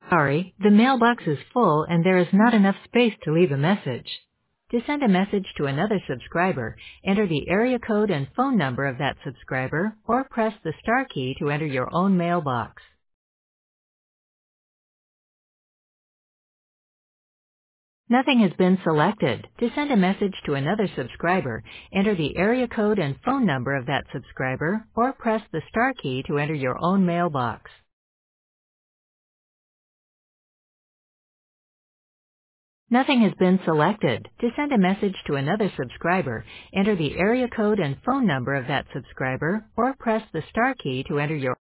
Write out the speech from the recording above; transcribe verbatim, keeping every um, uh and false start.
Sorry, the mailbox is full and there is not enough space to leave a message. To send a message to another subscriber, enter the area code and phone number of that subscriber or press the star key to enter your own mailbox. Nothing has been selected. To send a message to another subscriber, enter the area code and phone number of that subscriber or press the star key to enter your own mailbox. Nothing has been selected. To send a message to another subscriber, enter the area code and phone number of that subscriber or press the star key to enter your